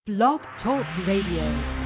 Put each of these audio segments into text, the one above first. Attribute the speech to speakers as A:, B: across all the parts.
A: Blog Talk Radio.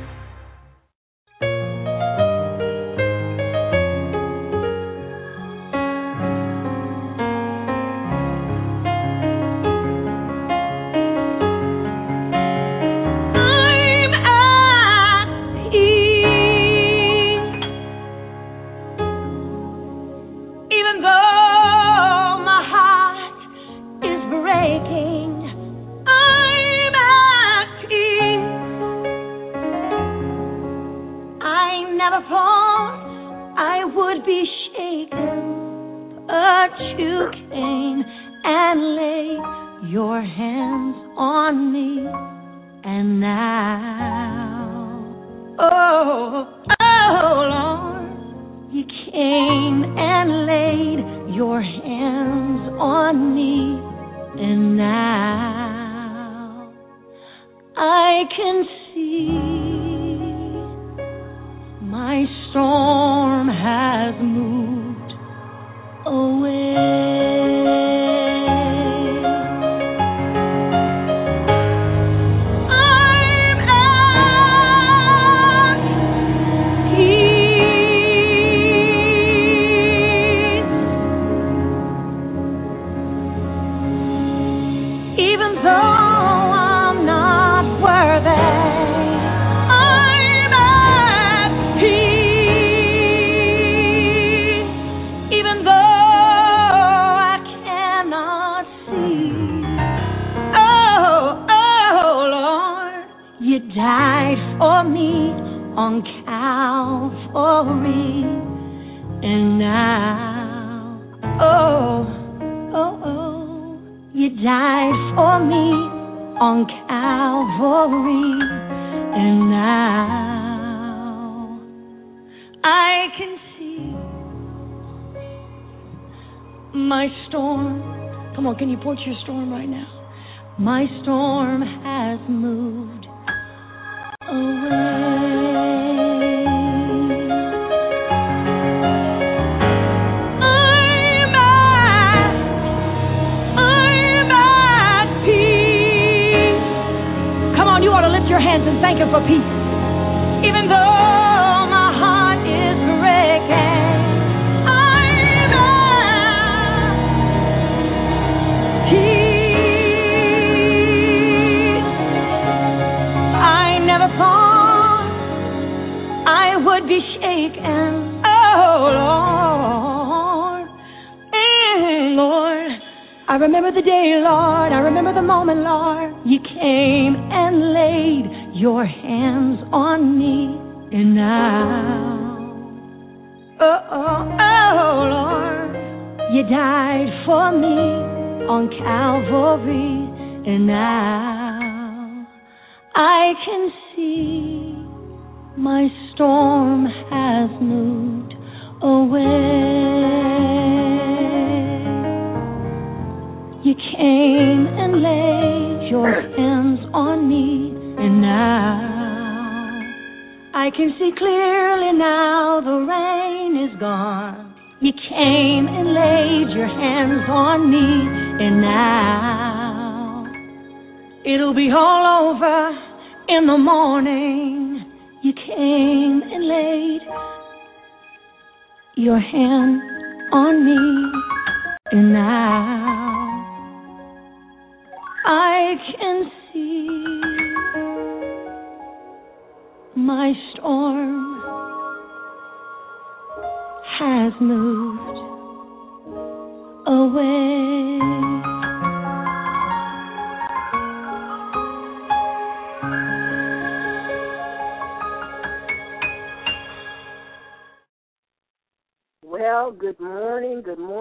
B: Well, good morning,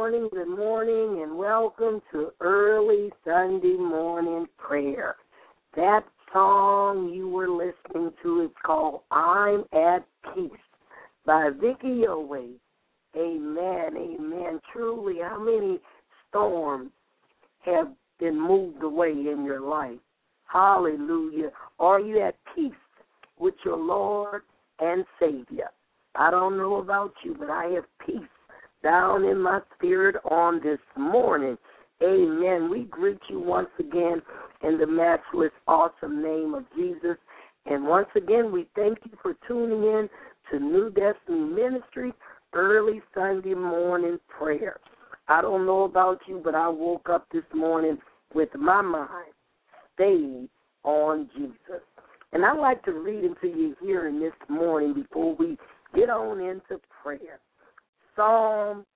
B: and welcome to early Sunday morning prayer. That song you were listening to is called I'm at Peace by Vicky Yowie. Amen, amen. Truly, how many storms have been moved away in your life? Hallelujah. Are you at peace with your Lord and Savior? I don't know about you, but I have peace down in my spirit on this morning. Amen. We greet you once again in the matchless, awesome name of Jesus. And once again, we thank you for tuning in to New Destiny Ministries early Sunday morning prayer. I don't know about you, but I woke up this morning with my mind stayed on Jesus. And I'd like to read into your hearing this morning before we get on into prayer. Psalm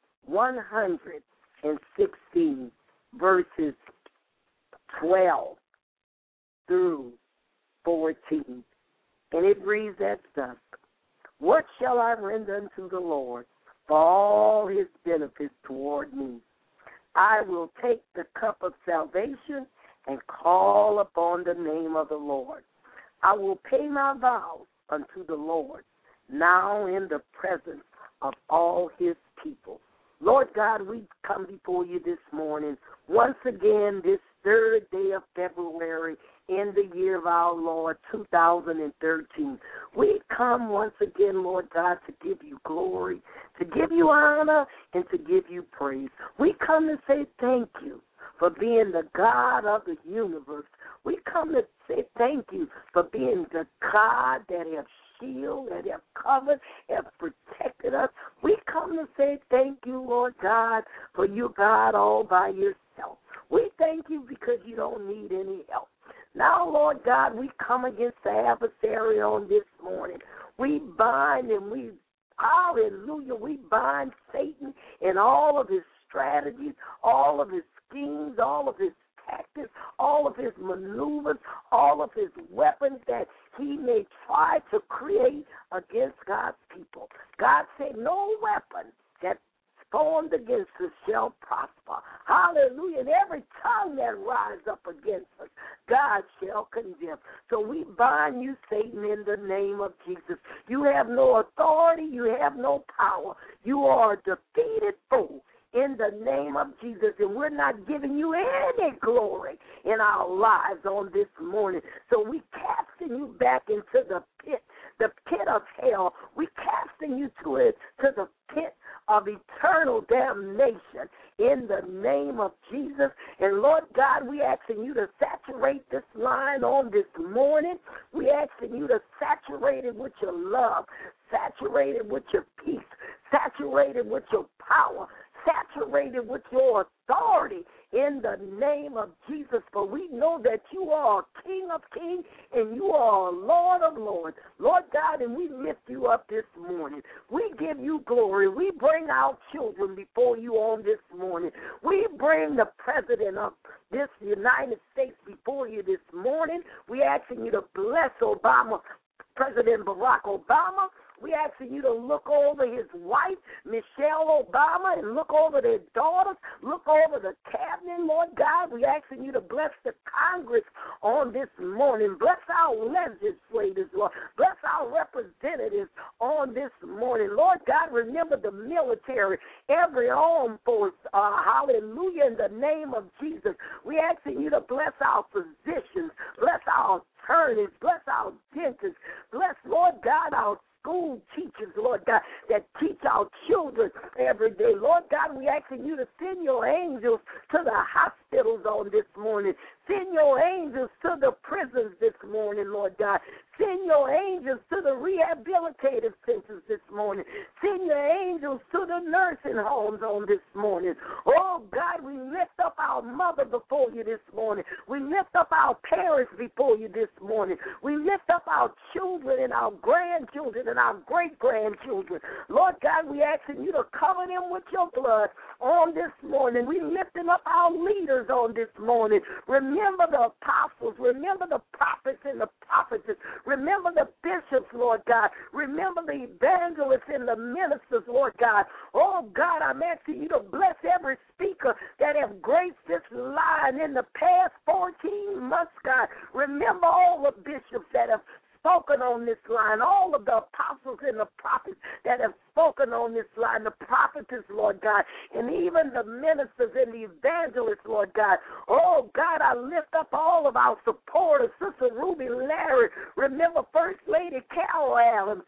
B: 116, verses 12 through 14. And it reads as thus: What shall I render unto the Lord for all his benefits toward me? I will take the cup of salvation and call upon the name of the Lord. I will pay my vows unto the Lord, now in the presence of all his people. Lord God, we come before you this morning, once again, this third day of February in the year of our Lord, 2013. We come once again, Lord God, to give you glory, to give you honor, and to give you praise. We come to say thank you for being the God of the universe. We come to say thank you for being the God that has shielded, that have covered, have protected us. We come to say thank you, Lord God, for you, God, all by yourself. We thank you because you don't need any help. Now, Lord God, we come against the adversary on this morning. We bind and we bind Satan and all of his strategies, all of his schemes, all of his tactics, all of his maneuvers, all of his weapons that he may try to create against God's people. God said, no weapon that's formed against us shall prosper. Hallelujah. And every tongue that rises up against us, God shall condemn. So we bind you, Satan, in the name of Jesus. You have no authority. You have no power. You are a defeated foe in the name of Jesus, and we're not giving you any glory in our lives on this morning. So we casting you back into the pit of hell. We casting you to the pit of eternal damnation in the name of Jesus. And Lord God, we asking you to saturate this line on this morning. We asking you to saturate it with your love, saturate it with your peace, saturate it with your power, saturated with your authority in the name of Jesus, for we know that you are King of kings and you are Lord of lords. Lord God, and we lift you up this morning. We give you glory. We bring our children before you on this morning. We bring the president of this United States before you this morning. We asking you to bless Obama, President Barack Obama. We asking you to look over his wife, Michelle Obama, and look over their daughters, look over the cabinet, Lord God. We asking you to bless the Congress on this morning. Bless our legislators, Lord. Bless our representatives on this morning. Lord God, remember the military, every armed force, hallelujah, in the name of Jesus. We asking you to bless our physicians, bless our attorneys, bless our dentists, bless, Lord God, our school teachers, Lord God, that teach our children every day. Lord God, we asking you to send your angels to the hospitals on this morning. Send your angels to the prisons this morning, Lord God. Send your angels to the rehabilitative centers this morning. Send your angels to the nursing homes on this morning. Oh, God, we lift up our mother before you this morning. We lift up our parents before you this morning. We lift up our children and our grandchildren and our great-grandchildren. Lord God, we asking you to cover them with your blood on this morning. We lifting up our leaders on this morning. Remember the apostles. Remember the prophets and the prophetess. Remember the bishops, Lord God. Remember the evangelists and the ministers, Lord God. Oh, God, I'm asking you to bless every speaker that have graced this line in the past 14 months, God. Remember all the bishops that have spoken on this line, all of the apostles and the prophets that have spoken on this line, the prophetess, Lord God, and even the ministers and the evangelists, Lord God. Oh, God, I lift up all of our Porter, Sister Ruby Larry. Remember First Lady Carol Adams.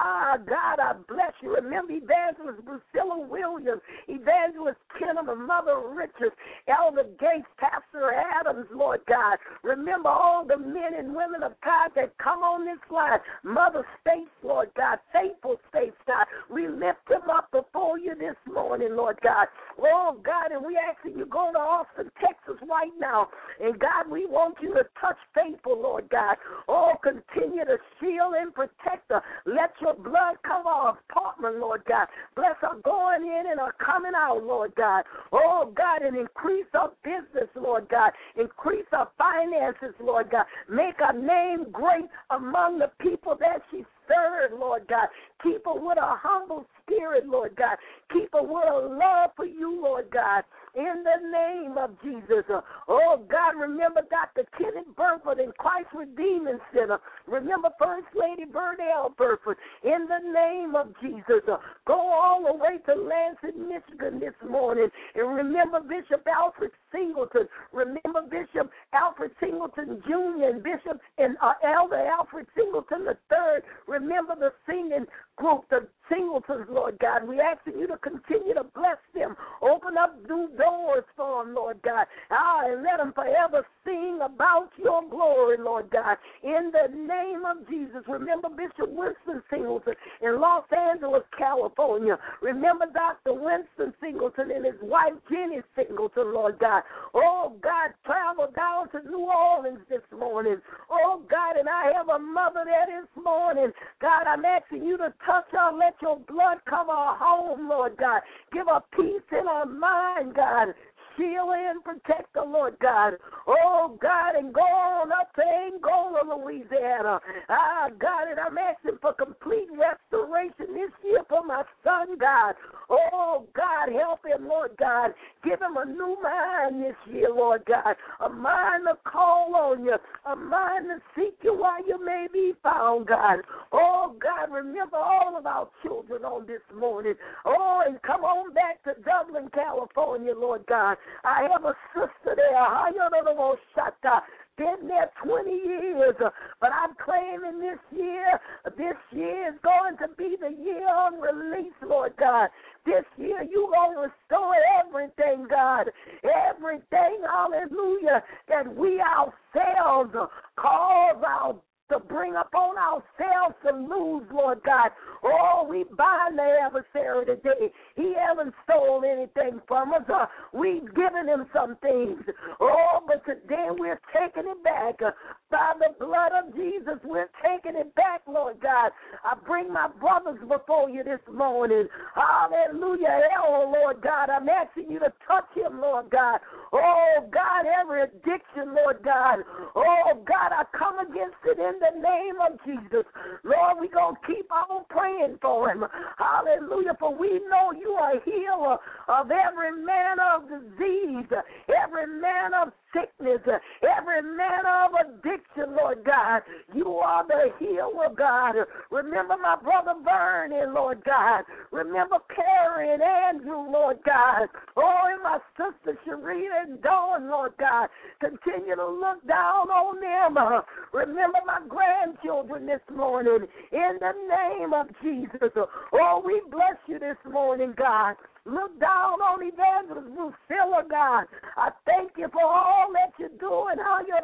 B: God, I bless you. Remember Evangelist Priscilla Williams, Evangelist Kenham, and Mother Richards, Elder Gates, Pastor Adams, Lord God. Remember all the men and women of God that come on this line. Mother States, Lord God, faithful States, God. We lift them up before you this morning, Lord God. Oh, God, and we asking you go to Austin, Texas right now. And, God, we want you to touch faithful, Lord God. Oh, continue to shield and protect her. Let your blood cover our apartment, Lord God. Bless her going in and her coming out, Lord God. Oh, God, and increase our business, Lord God. Increase our finances, Lord God. Make our name great among the people that she served, Lord God. Keep her with a humble spirit, Lord God. Keep her with a love for you, Lord God. In the name of Jesus. Oh, God, remember Dr. Kenneth Burford and Christ Redeeming Center. Remember First Lady Burnell Burford. In the name of Jesus. Go all the way to Lansing, Michigan this morning. And remember Bishop Alfred Singleton. Remember Bishop Alfred Singleton Jr. and Bishop and Elder Alfred Singleton III. Remember the singing group, the Singletons, Lord God. We asking you to continue to bless them. Open up new doors for them, Lord God. And let them forever sing about your glory, Lord God. In the name of Jesus. Remember Bishop Winston Singleton in Los Angeles, California. Remember Dr. Winston Singleton and his wife Jenny Singleton, Lord God. Oh, God, travel down to New Orleans this morning. Oh, God, and I have a mother there this morning. God, I'm asking you to touch her. Let your blood cover her home, Lord God. Give her peace in her mind, God. Shield and protect her, Lord God. Oh, God, and go on up to Angola, Louisiana. God, and I'm asking for complete restoration this year for my son, God. Oh, God, help him, Lord God. Give him a new mind this year, Lord God. A mind to call on you. A mind to seek you while you may be found, God. Oh, God, remember all of our children on this morning. Oh, and come on back to Dublin, California, Lord God. I have a sister there. Been there 20 years, but I'm claiming this year is going to be the year of release, Lord God. This year you're going to restore everything, God. Everything, hallelujah, that we ourselves cause our to bring upon ourselves to lose, Lord God. Oh, we bind the adversary today. He hasn't stolen anything from us. We've given him some things. Oh, but today we're taking it back. By the blood of Jesus, we're taking it back, Lord God. I bring my brothers before you this morning. Hallelujah. Oh, Lord God, I'm asking you to touch him, Lord God. Oh, God, every addiction, Lord God. Oh, God, I come against it in the name of Jesus. Lord, we're going to keep on praying for him. Hallelujah. For we know you are a healer of every manner of disease, every manner of sickness, every manner of addiction, Lord God. You are the healer, God. Remember my brother Bernie, Lord God. Remember Perry and Andrew, Lord God. Oh, and my sister Sharita and Dawn, Lord God. Continue to look down on them. Remember my grandchildren this morning. In the name of Jesus. Oh, we bless you this morning, God. Look down on Evangelist Lucilla, God. I thank you for all that you're doing, how you're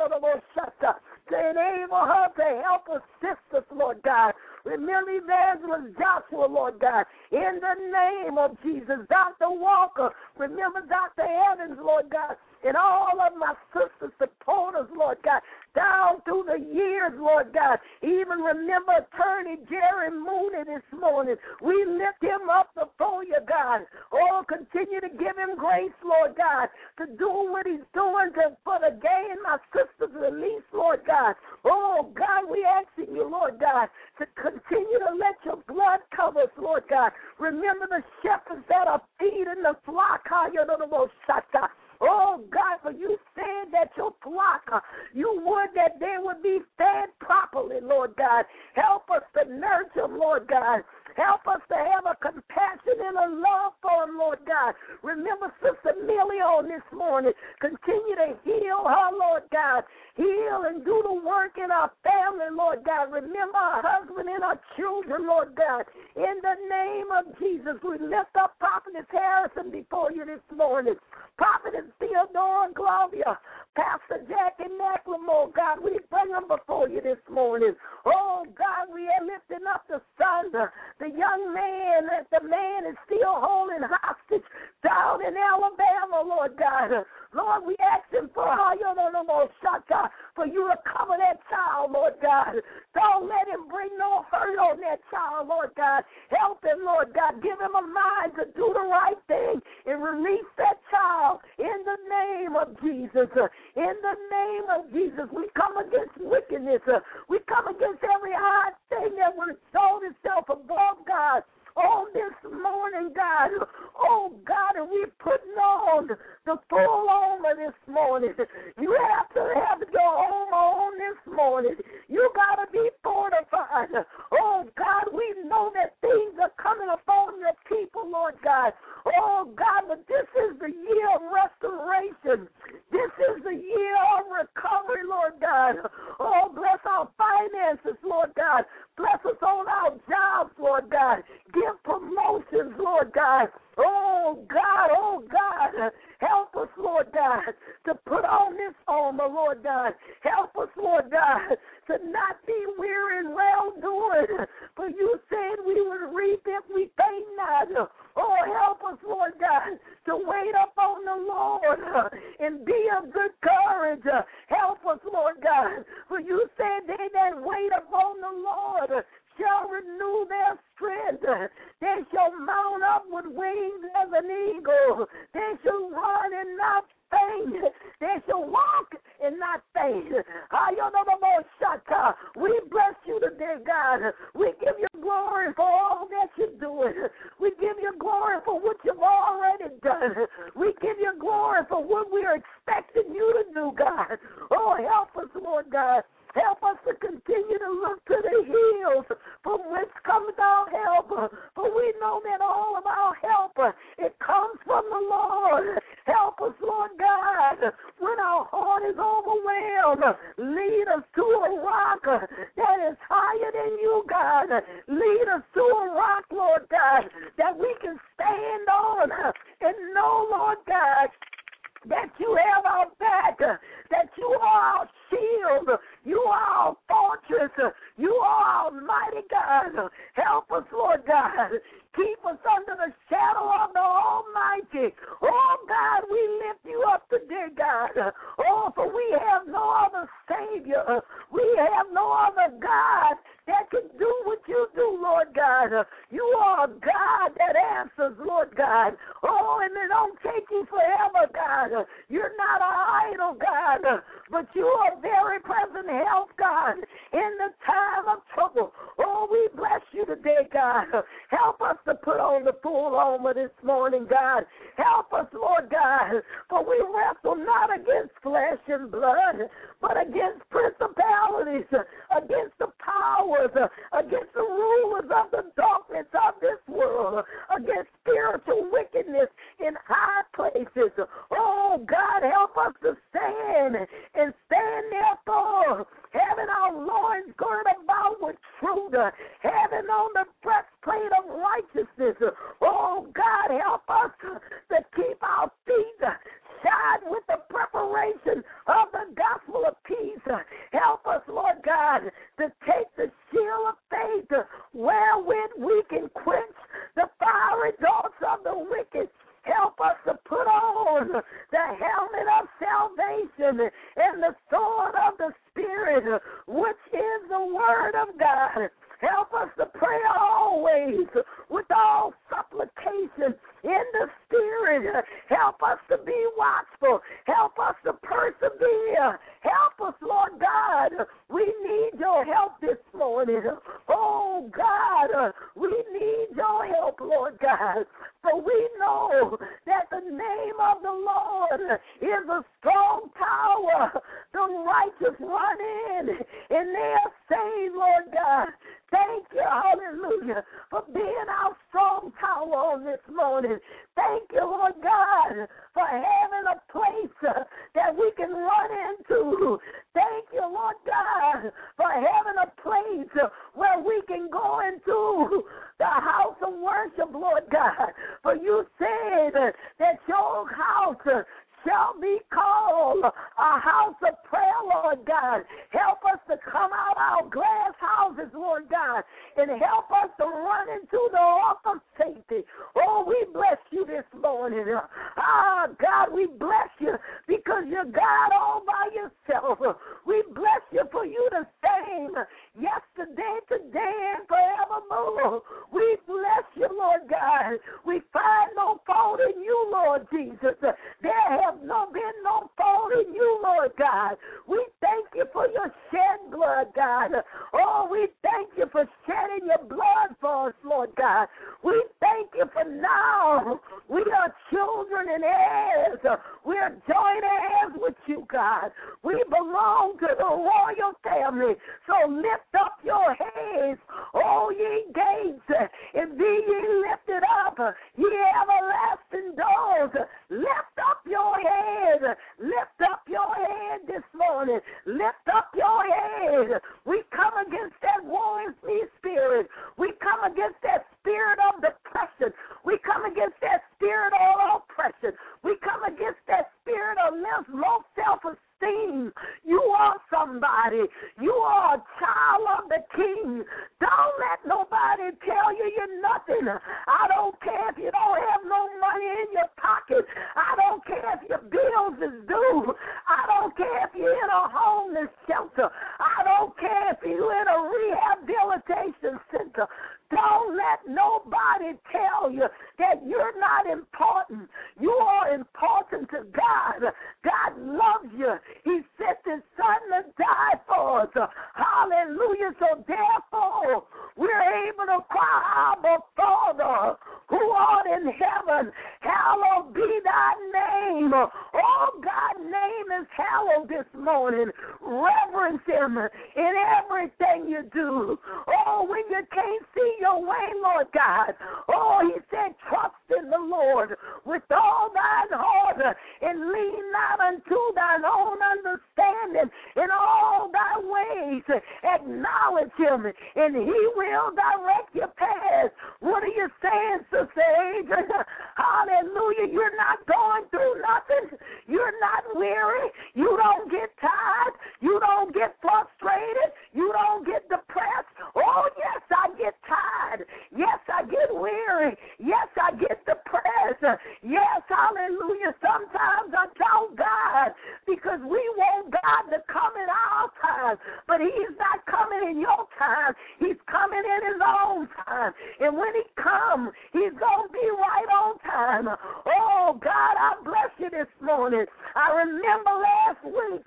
B: to enable her to help her sisters, Lord God. Remember Evangelist Joshua, Lord God. In the name of Jesus. Dr. Walker. Remember Dr. Evans, Lord God. And all of my sisters, supporters, Lord God, down through the years, Lord God. Even remember Attorney Jerry Mooney this morning. We lift him up before you, God. Oh, continue to give him grace, Lord God, to do what he's doing for the gain my sister's release, Lord God. Oh, God, we asking you, Lord God, to continue to let your blood cover us, Lord God. Remember the shepherds that are feeding the flock. Oh, God, for you said that your flock, you would that they would be fed properly, Lord God. Help us to nurture them, Lord God. Help us to have a compassion and a love for them, Lord God. Remember Sister Millie on this morning. Continue to heal her, Lord God. Heal and do the work in our family, Lord God. Remember our husband and our children, Lord God. In the name of Jesus, we lift up Prophetess Harrison before you this morning. Prophetess Theodore and Claudia, Pastor Jackie McLemore, God, we bring them before you this morning. Oh, God, we are lifting up the son, the young man, that the man is still holding hostage down in Alabama, Lord God. Lord, we ask him for you to cover that child, Lord God. Don't let him bring no hurt on that child, Lord God. Help him, Lord God. Give him a mind to do the right thing and release that child in the name of Jesus. In the name of Jesus, we come against wickedness. We come against every hard thing that would exalt itself above God. On this morning, God, oh God, and we're putting on the full armor this morning. You have to have your armor on this morning. You got to be fortified. Oh God, we know that things are coming upon your people, Lord God. Oh God, but this is the year of restoration. This is the year of recovery, Lord God. Oh, bless our finances, Lord God. Bless us on our jobs, Lord God. Give promotions, Lord God. Oh, God, help us, Lord God, to put on this armor, Lord God. Help us, Lord God, to not be weary in well-doing. For you said we would reap if we faint not. Oh, help us, Lord God, to wait upon the Lord and be of good courage. Help us, Lord God, for you said they that wait upon the Lord shall renew their strength. They shall mount up with wings as an eagle. They shall run and not faint. They shall walk and not faint. We bless you today, God. We give you glory for all that you're doing. We give you glory for what you've already done. We give you glory for what we are expecting you to do, God. Oh, help us, Lord God. Help us to continue to look to the hills from whence comes our help. For we know that all of our help, it comes from the Lord. Help us, Lord God, when our heart is overwhelmed. Lead us to a rock that is higher than you, God. Lead us to a rock, Lord God, that we can stand on and know, Lord God, that you have our back, that you are our shield, you are our fortress, you are our mighty God. Help us, Lord God. Keep us under the shadow of the Almighty. Oh, God, we lift you up today, God. Oh, for we have no other Savior. We have no other God that can do what you do, Lord God. You are a God that answers, Lord God. Oh, and it don't take you forever, God. You're not an idle God, but you are very present help, God, in the time of trouble. Oh, we bless you today, God. Help us to put on the full armor this morning, God. Help us, Lord God, for we wrestle not against flesh and blood, but against principalities, against the powers, against the rulers of the darkness of this world, against spiritual wickedness in high places. Oh, God, help us to stand and stand therefore, having our loins girded about with truth, having on the breastplate of righteousness. Oh, God, help us to keep our feet shod with the preparation of the gospel of peace. Help us, Lord God, to take the shield of faith wherewith we can quench the fiery darts of the wicked. Help us to put on the helmet of salvation and the sword of the Spirit, which is the word of God. Help us to pray always with all supplication in the Spirit. Help us to be watchful. Help us to persevere. Help us, Lord God. We need your help this morning. Oh, God, we need your help, Lord God. For we know that the name of the Lord is a strong tower. The righteous run in, and they are saved, Lord God. Thank you, hallelujah, for being our strong tower on this morning. Thank you, Lord God, for having a place that we can run into. Thank you, Lord God, for having a place where we can go into the house of worship, Lord God. For you said that your house shall be called a house of prayer, Lord God. Help us to come out our glass houses, Lord God, and help us to run into the ark of safety. Oh, we bless you this morning. God, we bless you because you're God all by yourself. We bless you for you the same yesterday, today, and forevermore. We bless you, Lord God. We find no fault in you, Lord Jesus. There have been no fault in you, Lord God. We thank you for your shed blood, God. Oh, we thank you for shedding your blood for us, Lord God. We thank you for now. We are children and heirs. We are joint heirs with you, God. We belong to the royal family. So lift up your heads, all ye gates, and be ye lifted up, ye everlasting doors. Lift up your head. Lift up your head this morning. Lift up your head. We come against that warring spirit. We come against that spirit of depression. We come against that spirit of oppression. We come against that spirit of low self-esteem. You are somebody. You are a child of the King. Don't let nobody tell you you're nothing. I don't care if you don't have no money in your pocket. I don't care if your bills is due. I don't care if you're in a homeless shelter. I don't care if you're in a rehabilitation center. Don't let nobody tell you that you're not important. You are important to God. God loves you. He sent his son to die for us. Hallelujah. So therefore, we're able to cry, Abba, Father, who art in heaven, hallowed be thy name. Oh, God's name is hallowed this morning. Reverence him in everything you do. Oh, when you can't see your way, Lord God. Oh, he said, trust in the Lord with all thine heart and lean not unto thine own understanding. In all thy ways acknowledge him, and he will direct your path. What are you saying, Sister Adrian? Hallelujah. You're not going through nothing. You're not weary. You don't get tired. You don't get frustrated. You don't get depressed. Oh, yes, I get tired. Yes, I get weary. Yes, I get depressed. Yes, hallelujah. Sometimes I doubt God because we want God to come in our time, but he's not coming in your time. He's coming in his own time. And when he comes, he's going to be right on time. Oh, God, I bless you this morning. I remember last week,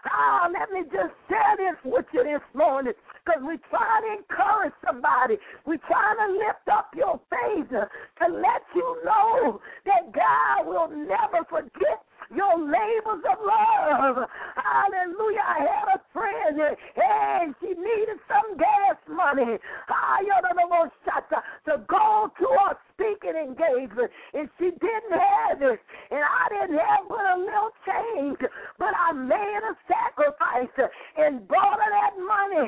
B: let me just share this with you this morning, because we're trying to encourage somebody. We're trying to lift up your faith to let you know that God will never forget your labors of love. Hallelujah. I had a friend, and she needed some gas money to go to a speaking engagement, and she didn't have it, and I didn't have but a little change, but I made a sacrifice and brought her that money.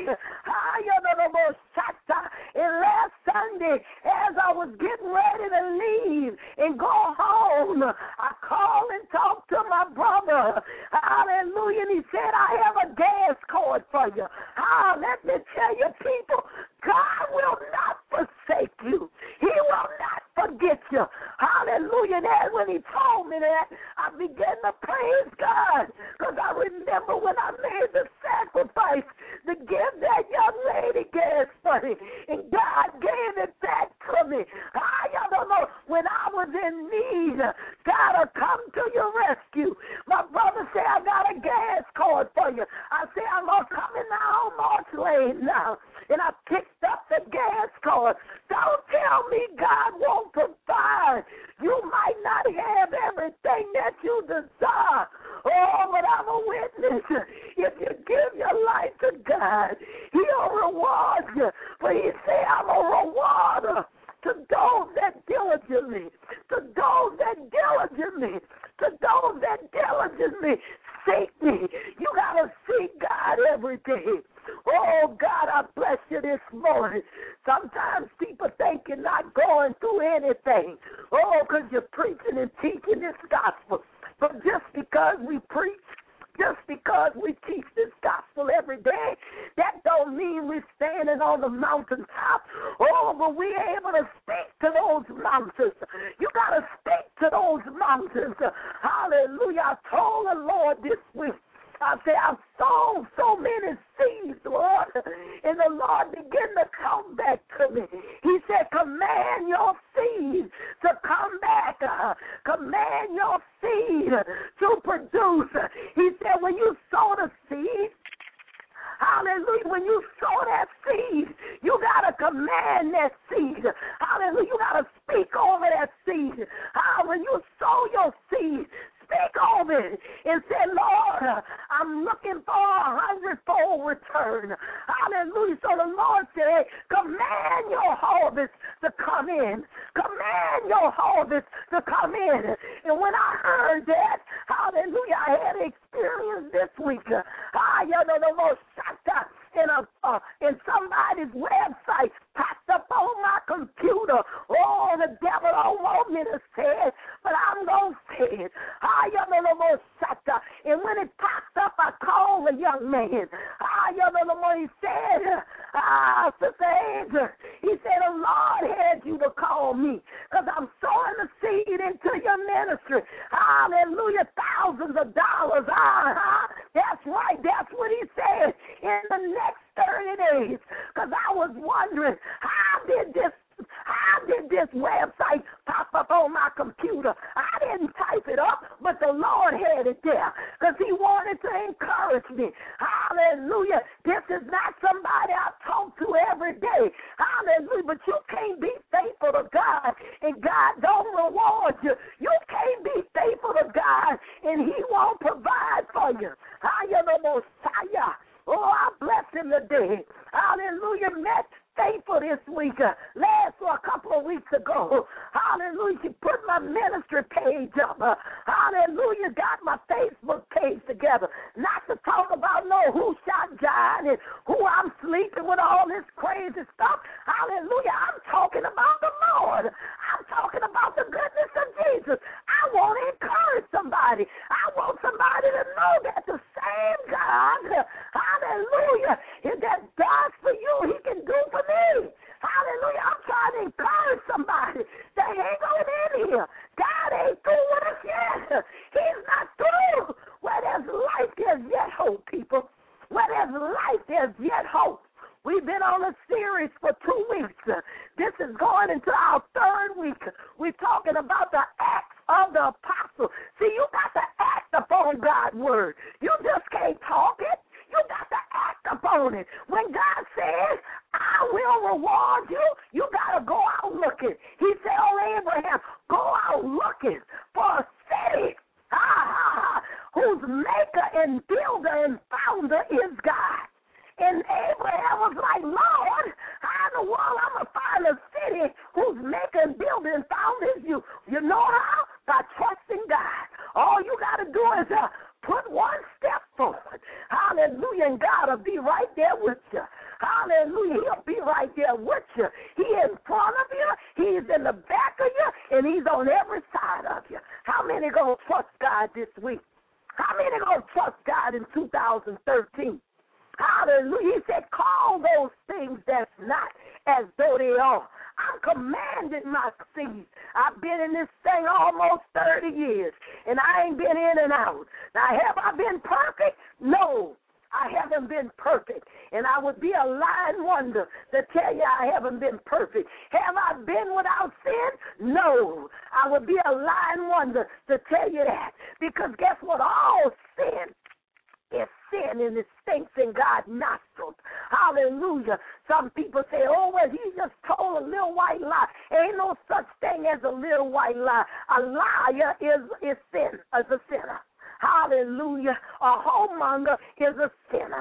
B: And last Sunday, as I was getting ready to leave and go home, I called and talked to my brother. Hallelujah. And he said, I have a gas card for you. Let me tell you, people, God will not forsake you. He will not forget you. Hallelujah. And when he told me that, I began to praise God, because I remember when I made the sacrifice to give that young lady gas money, and God gave it back to me. I don't know, when I was in need, God will come to your rescue. My brother said, I got a gas card for you. I said, I'm coming now on March Lane now. And I picked up the gas card. Don't tell me God won't provide. You might not have everything that you desire. Oh, but I'm a witness. If you give your life to God, he'll reward Hallelujah. For he said, I'm a rewarder to those that diligently, seek me. You got to seek God every day. Oh, God, I bless you this morning. Sometimes people think you're not going through anything. Oh, because you're preaching and teaching this gospel. But just because we preach, just because we teach this gospel every day, that don't mean we're standing on the mountaintop. Oh, but we're able to speak to those mountains. You got to speak to those mountains. Hallelujah. I told the Lord this week, I said, I've sown so many seeds, Lord, and the Lord began to come back to me. He said, command your seed to come back. Command your seed to produce. He said, when you sow the seed, hallelujah, when you sow that seed, you got to command that seed. Hallelujah, you got to speak over that seed. When you sow your seed, speak over it and say, Lord, I'm looking for 100-fold return. Hallelujah. So the Lord said, command your harvest to come in. Command your harvest to come in. And when I heard that, hallelujah, I had an experience this week. In somebody's website, popped up on my computer. Oh, the devil don't want me to say it, but I'm going to say it. And when it popped up, I called the young man. He said, Sister Angel, he said, the Lord had you to call me because I'm sowing a seed into your ministry. Hallelujah, thousands of dollars. That's right, that's what he said in the next 30 days, because I was wondering, how did this website pop up on my computer? I didn't type it up, but the Lord had it there because he wanted to encourage me. Hallelujah. This is not somebody I talk to every day. Hallelujah. But you can't be faithful to God and God don't reward you. You can't be faithful to God and he won't provide for you. Oh, I bless him today. Hallelujah. Met faithful this week. A couple of weeks ago. Hallelujah. She put my ministry page up. Hallelujah. Got my Facebook page together. Not to talk about who shot John and who I'm sleeping with, all this crazy stuff. Hallelujah. I'm talking about the Lord. I'm talking about the goodness of Jesus. I want to encourage somebody. I want somebody to know that the same God, hallelujah, that does for you, he can do for me. Hallelujah. I'm trying to encourage somebody that hang on in here. God ain't through with us yet. He's not through. Where there's life, there's yet hope, people. Where there's life, there's yet hope. We've been on a series for 2 weeks. This is going into our 3rd week. We're talking about the acts of the apostle. See, you got to act upon God's word. You just can't talk it. You got to act upon it. When God says, I will reward you, you got to go out looking. He said, Abraham, go out looking for a city whose maker and builder and founder is God. And Abraham was like, Lord, how in the world I'm going to find a city whose maker and builder and founder is you? You know how? By trusting God. All you got to do is put one step forward. Hallelujah. And God will be right there with you. Hallelujah. He'll be right there with you. He's in front of you. He's in the back of you. And he's on every side of you. How many going to trust God this week? How many going to trust God in 2013? Hallelujah. He said, call those things that's not as though they are. I'm commanding my seed. I've been in this thing almost 30 years, and I ain't been in and out. Now, have I been perfect? No, I haven't been perfect. And I would be a lying wonder to tell you I haven't been perfect. Have I been without sin? No, I would be a lying wonder to tell you that. Because guess what? All sin is sin, and it stinks in God's nostrils. Hallelujah. Some people say, oh, well, he just told a little white lie. Ain't no such thing as a little white lie. A liar is sin, as a sinner. Hallelujah. A homemonger is a sinner.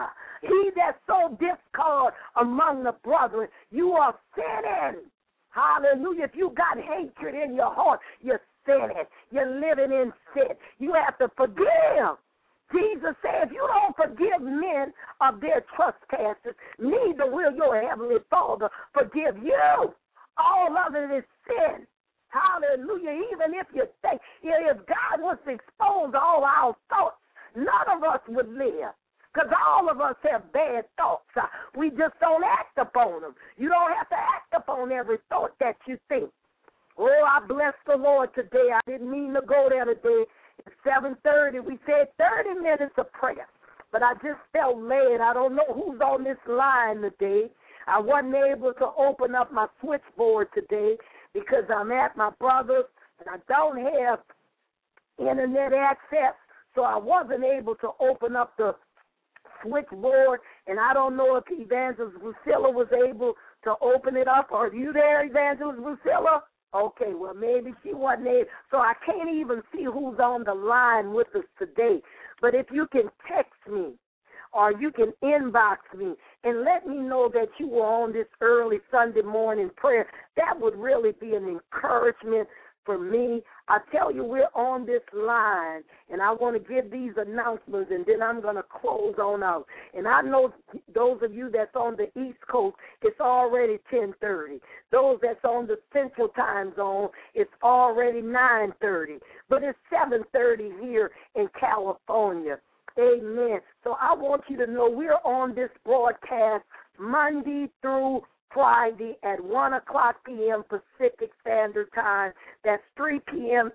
B: He that sow discord among the brethren, you are sinning. Hallelujah. If you got hatred in your heart, you're sinning. You're living in sin. You have to forgive. Jesus said, if you don't forgive men of their trespasses, neither will your heavenly Father forgive you. All of it is sin. Hallelujah. Even if you think, if God was to expose all our thoughts, none of us would live. Because all of us have bad thoughts. We just don't act upon them. You don't have to act upon every thought that you think. Oh, I bless the Lord today. I didn't mean to go there today. It's 7:30. We said 30 minutes of prayer. But I just felt led. I don't know who's on this line today. I wasn't able to open up my switchboard today because I'm at my brother's and I don't have internet access. So I wasn't able to open up the switchboard. And I don't know if Evangelist Lucilla was able to open it up. Are you there, Evangelist Lucilla? Okay, well, maybe she wasn't able. So I can't even see who's on the line with us today. But if you can text me or you can inbox me and let me know that you were on this early Sunday morning prayer, that would really be an encouragement for me. I tell you, we're on this line, and I want to give these announcements, and then I'm going to close on out. And I know those of you that's on the East Coast, it's already 10:30. Those that's on the Central Time Zone, it's already 9:30. But it's 7:30 here in California. Amen. So I want you to know we're on this broadcast Monday through Friday at 1 o'clock p.m. Pacific Standard Time. That's 3 p.m.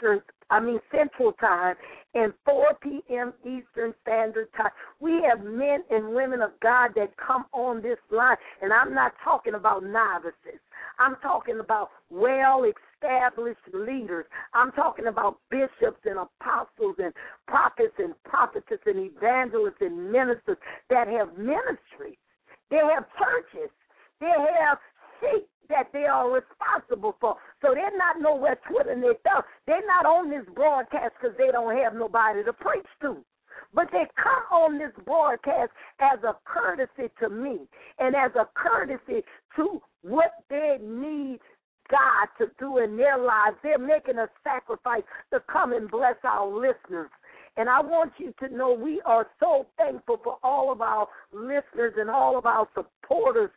B: Central Time, and 4 p.m. Eastern Standard Time. We have men and women of God that come on this line, and I'm not talking about novices. I'm talking about well-established leaders. I'm talking about bishops and apostles and prophets and prophetess and evangelists and ministers that have ministries. They have churches. They have sheep that they are responsible for. So they're not nowhere twiddling their thumbs. They're not on this broadcast because they don't have nobody to preach to. But they come on this broadcast as a courtesy to me and as a courtesy to what they need God to do in their lives. They're making a sacrifice to come and bless our listeners. And I want you to know we are so thankful for all of our listeners and all of our supporters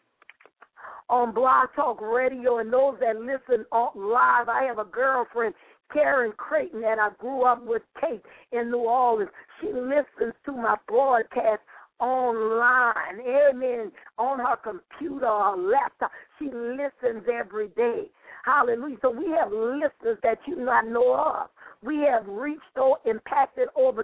B: on Blog Talk Radio and those that listen live. I have a girlfriend, Karen Creighton, that I grew up with, Kate, in New Orleans. She listens to my broadcast online, amen, on her computer or laptop. She listens every day. Hallelujah. So we have listeners that you not know of. We have reached or impacted over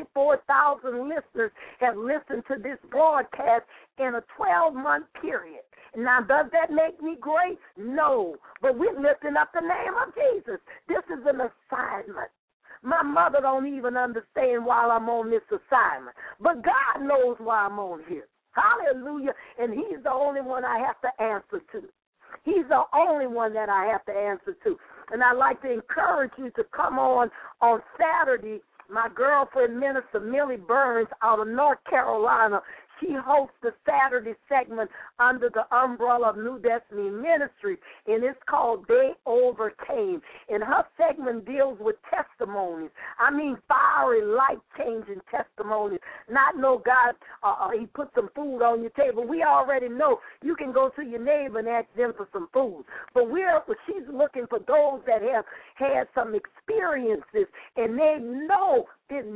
B: 24,000 listeners have listened to this broadcast in a 12-month period. Now, does that make me great? No. But we're lifting up the name of Jesus. This is an assignment. My mother don't even understand why I'm on this assignment. But God knows why I'm on here. Hallelujah. And he's the only one I have to answer to. He's the only one that I have to answer to. And I'd like to encourage you to come on Saturday. My girlfriend, Minister Millie Burns, out of North Carolina, she hosts the Saturday segment under the umbrella of New Destiny Ministry, and it's called They Overcame. And her segment deals with testimonies. I mean, fiery, life-changing testimonies. Not no God, he put some food on your table. We already know you can go to your neighbor and ask them for some food. But she's looking for those that have had some experiences, and they know that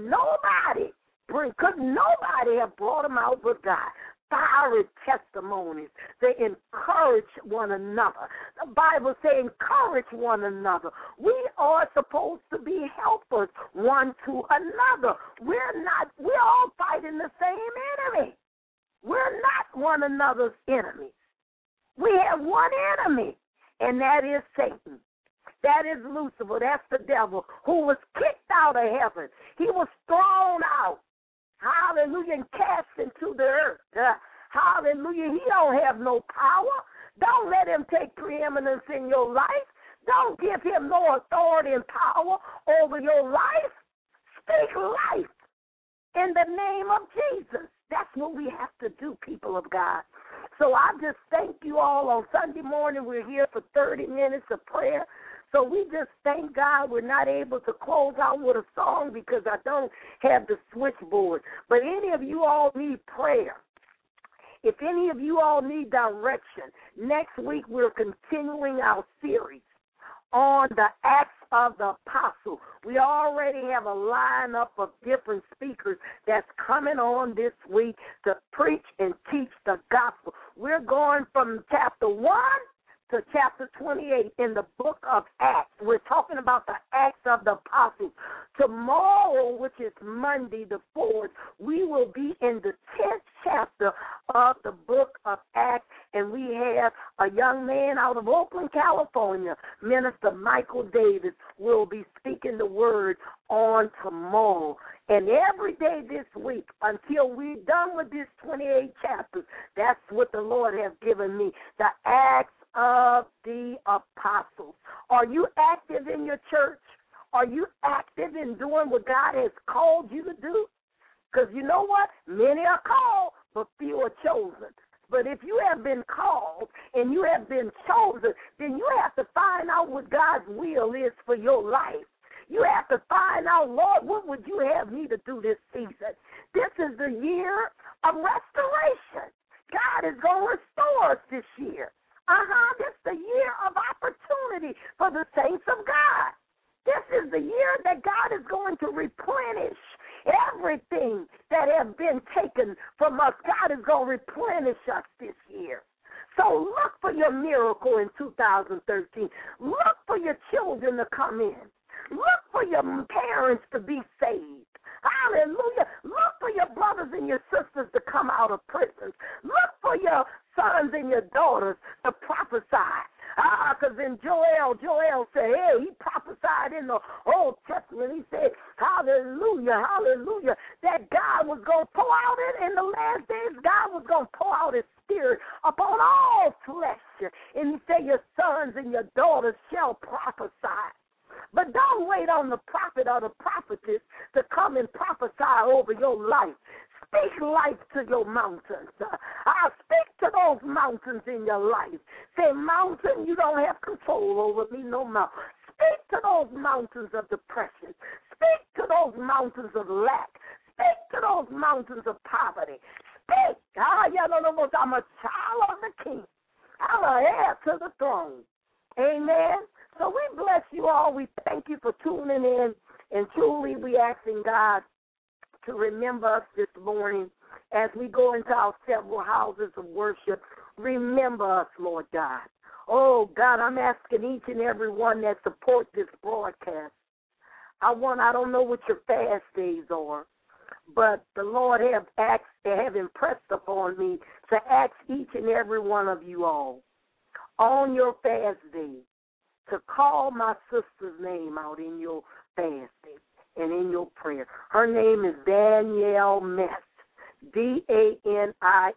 B: could nobody have brought them out but God. Fiery testimonies. They encourage one another. The Bible says encourage one another. We are supposed to be helpers one to another. We're all fighting the same enemy. We're not one another's enemies. We have one enemy, and that is Satan. That is Lucifer. That's the devil who was kicked out of heaven. He was thrown out. Hallelujah, and cast into the earth. Hallelujah, he don't have no power. Don't let him take preeminence in your life. Don't give him no authority and power over your life. Speak life in the name of Jesus. That's what we have to do, people of God. So I just thank you all. On Sunday morning, we're here for 30 minutes of prayer. So we just thank God we're not able to close out with a song because I don't have the switchboard. But any of you all need prayer. If any of you all need direction, next week we're continuing our series on the Acts of the Apostle. We already have a lineup of different speakers that's coming on this week to preach and teach the gospel. We're going from chapter 1 to chapter 28 in the book of Acts. We're talking about the Acts of the Apostles. Tomorrow, which is Monday the 4th, we will be in the 10th chapter of the book of Acts, and we have a young man out of Oakland, California, Minister Michael Davis, will be speaking the word on tomorrow. And every day this week, until we're done with these 28 chapters, that's what the Lord has given me, the Acts of the Apostles. Are you active in your church? Are you active in doing what God has called you to do? Because you know what? Many are called, but few are chosen. But if you have been called and you have been chosen, then you have to find out what God's will is for your life. You have to find out, Lord, what would you have me to do this season? This is the year of restoration. God is going to restore us this year. This is the year of opportunity for the saints of God. This is the year that God is going to replenish everything that has been taken from us. God is going to replenish us this year. So look for your miracle in 2013. Look for your children to come in. Look for your parents to be saved. Hallelujah. Look for your brothers and your sisters to come out of prison. Look for your sons and your daughters to prophesy. Because in Joel said, hey, he prophesied in the Old Testament. He said, hallelujah, hallelujah, that God was going to pour out in the last days, God was going to pour out his spirit upon all flesh. And he said, your sons and your daughters shall prophesy. But don't wait on the prophet or the prophetess to come and prophesy over your life. Speak life to your mountains. I'll speak to those mountains in your life. Say, mountain, you don't have control over me no more. Speak to those mountains of depression. Speak to those mountains of lack. Speak to those mountains of poverty. Speak. I'm a child of the King. I'm an heir to the throne. Amen. So we bless you all. We thank you for tuning in. And truly we asking God to remember us this morning as we go into our several houses of worship. Remember us, Lord God. Oh, God, I'm asking each and every one that supports this broadcast. I don't know what your fast days are, but the Lord have impressed upon me to ask each and every one of you all on your fast day to call my sister's name out in your fasting and in your prayer. Her name is Danielle Metz, Danielle.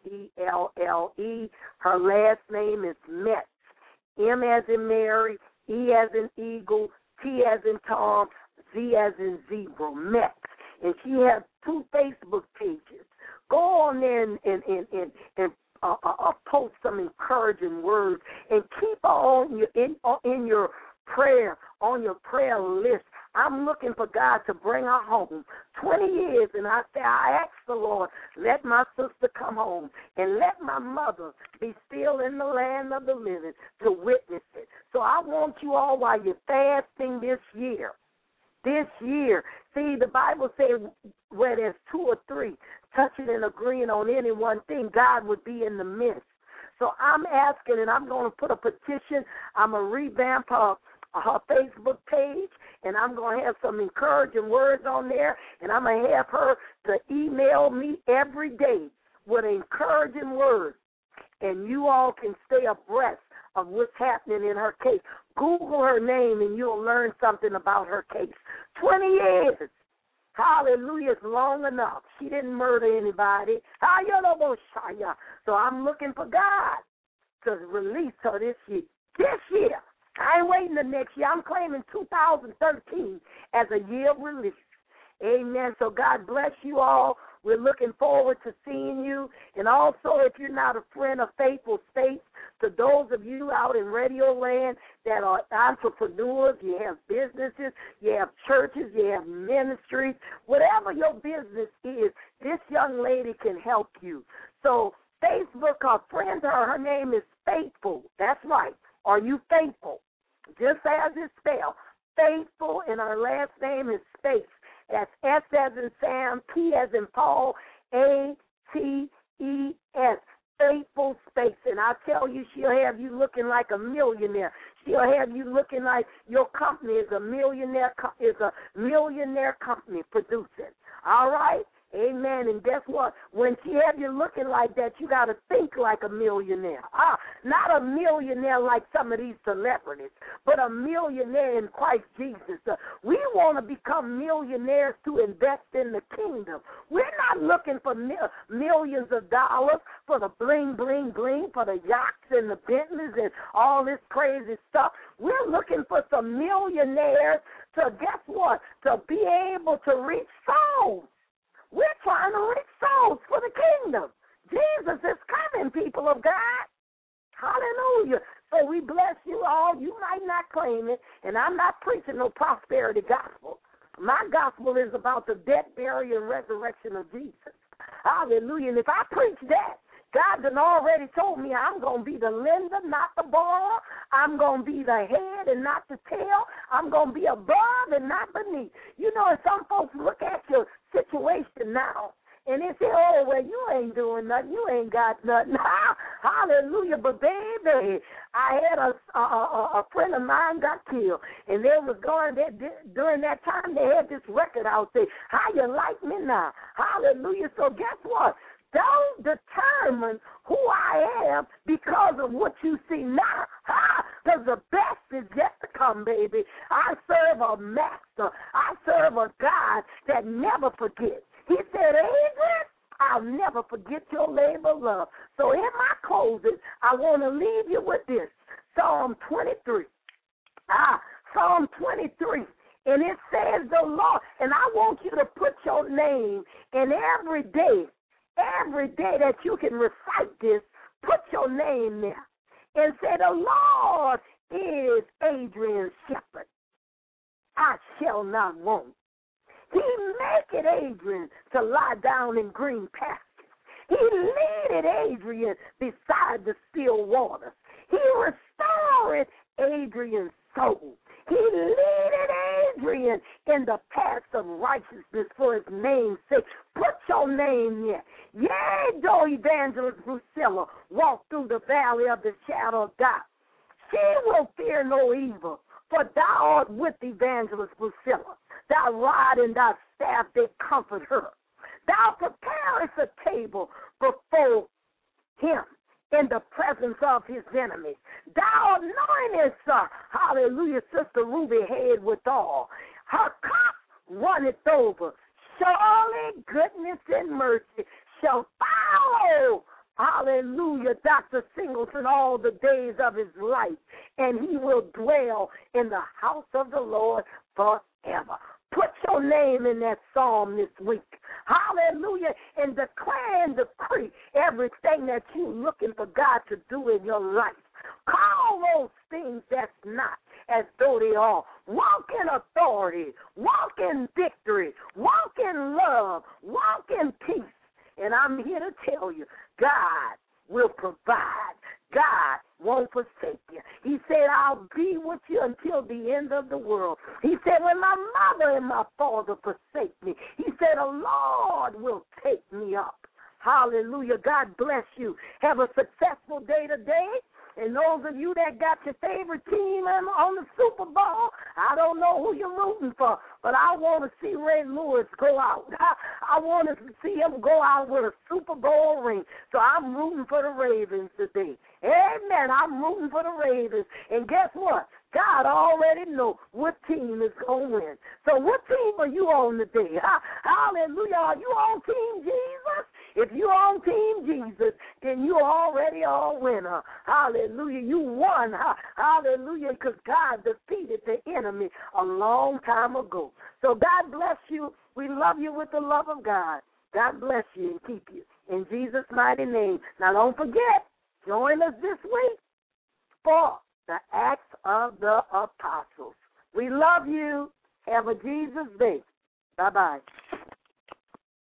B: Her last name is Metz, M as in Mary, E as in Eagle, T as in Tom, Z as in Zebra, Metz. And she has 2 Facebook pages. Go on there and post some encouraging words and keep her on in your prayer, on your prayer list. I'm looking for God to bring her home. 20 years, and I asked the Lord, let my sister come home and let my mother be still in the land of the living to witness it. So I want you all, while you're fasting this year, see, the Bible says where there's 2 or 3 touching and agreeing on any one thing, God would be in the midst. So I'm asking, and I'm going to put a petition. I'm going to revamp her Facebook page, and I'm going to have some encouraging words on there, and I'm going to have her to email me every day with an encouraging word, and you all can stay abreast of what's happening in her case. Google her name, and you'll learn something about her case. 20 years. Hallelujah, it's long enough. She didn't murder anybody. So I'm looking for God to release her this year. I ain't waiting the next year. I'm claiming 2013 as a year of release. Amen. So God bless you all. We're looking forward to seeing you. And also, if you're not a friend of Faithful States, to those of you out in Radio Land that are entrepreneurs, you have businesses, you have churches, you have ministries, whatever your business is, this young lady can help you. So Facebook, our friend, her name is Faithful. That's right. Are you faithful? Just as it's spelled. Faithful, and her last name is Space. That's S as in Sam, P as in Paul, A-T-E-S. Faithful Space. And I tell you, she'll have you looking like a millionaire. She'll have you looking like your company is a millionaire company producing. All right? Amen. And guess what? When she have you looking like that, you got to think like a millionaire. Not a millionaire like some of these celebrities, but a millionaire in Christ Jesus. We want to become millionaires to invest in the kingdom. We're not looking for millions of dollars for the bling, bling, bling, for the yachts and the Bentleys and all this crazy stuff. We're looking for some millionaires to, guess what, to be able to reach souls. We're trying to reach souls for the kingdom. Jesus is coming, people of God. Hallelujah. So we bless you all. You might not claim it, and I'm not preaching no prosperity gospel. My gospel is about the death, burial, and resurrection of Jesus. Hallelujah. And if I preach that, God done already told me I'm going to be the lender, not the borrower. I'm going to be the head and not the tail. I'm going to be above and not beneath. You know, and some folks look at your situation now, and they say, oh, well, you ain't doing nothing. You ain't got nothing. Hallelujah. But, baby, I had a friend of mine got killed, and they was going there during that time. They had this record out there. How you like me now? Hallelujah. So guess what? Don't determine who I am because of what you see now. Because the best is yet to come, baby. I serve a master. I serve a God that never forgets. He said, Adrian, I'll never forget your labor of love. So in my closing, I want to leave you with this. Psalm 23. Psalm 23. And it says the Lord, and I want you to put your name in every day that you can recite this, put your name there and say, the Lord is Adrian's shepherd. I shall not want. He maketh Adrian to lie down in green pastures. He leadeth Adrian beside the still waters. He restored Adrian's soul. He leadeth Adrian in the paths of righteousness for his name's sake. Put your name there. Yea, though Evangelist Drusilla walk through the valley of the shadow of death, she will fear no evil, for thou art with Evangelist Drusilla. Thy rod and thy staff, they comfort her. Thou preparest a table before him in the presence of his enemies. Thou anointest her, hallelujah, Sister Ruby head with oil. Her cup runneth over. Surely goodness and mercy shall follow, hallelujah, Dr. Singleton all the days of his life, and he will dwell in the house of the Lord forever. Put your name in that psalm this week. Hallelujah. And declare and decree everything that you're looking for God to do in your life. Call those things that's not as though they are. Walk in authority. Walk in victory. Walk in love. Walk in peace. And I'm here to tell you, God will provide. God won't forsake you. He said, I'll be with you until the end of the world. He said, when my mother and my father forsake me, he said, the Lord will take me up. Hallelujah. God bless you. Have a successful day today. And those of you that got your favorite team on the Super Bowl, I don't know who you're rooting for, but I want to see Ray Lewis go out. I want to see him go out with a Super Bowl ring. So I'm rooting for the Ravens today. Amen. I'm rooting for the Ravens. And guess what? God already knows what team is going to win. So what team are you on today? Hallelujah. Are you on Team Jesus? If you're on Team Jesus, then you're already a winner. Hallelujah. You won. Hallelujah. Because God defeated the enemy a long time ago. So God bless you. We love you with the love of God. God bless you and keep you. In Jesus' mighty name. Now, don't forget, join us this week for the Acts of the Apostles. We love you. Have a Jesus day. Bye-bye.